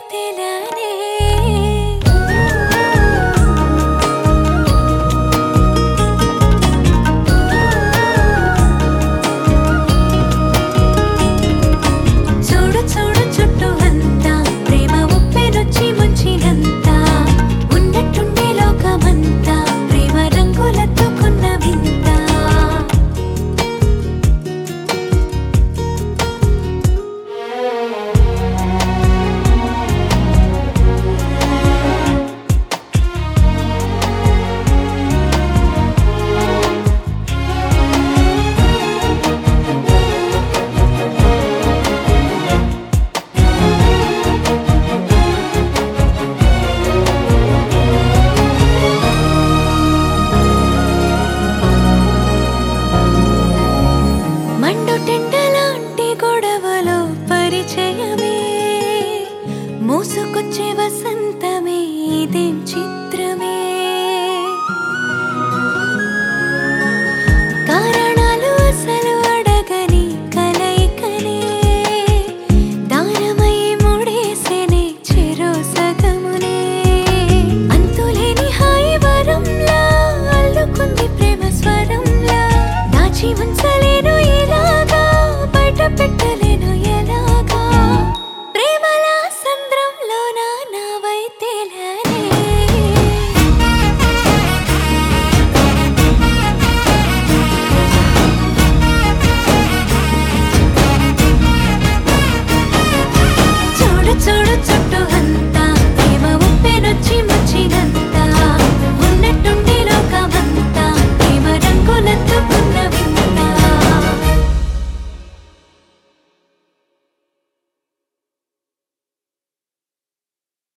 తేలానే చూడు చూడు చుట్టూ అంతా ప్రేమ ఉప్పెనొచ్చి ముంచినంతా ఉన్నట్టుండే లోకమంతా ప్రేమ రంగులతో కొన్న వింత మండుటెండలాంటి గొడవలో పరిచయమే మోసుకొచ్చే వసంతమే ఇదేం చిత్రమే కారణాలు అసలు అడగని కలయికనే దారమై ముడేసేనే చెరో సగమునే అంతులేని హాయి వరంలా అల్లుకుంది ప్రేమ స్వరంలా దాచి ఉంచలేను ఎలాగా బయట పెట్టలేను ఎలాగా ప్రేమల సంద్రంలోన నావై తేలానే చూడు చూడు చుట్టూ అంతా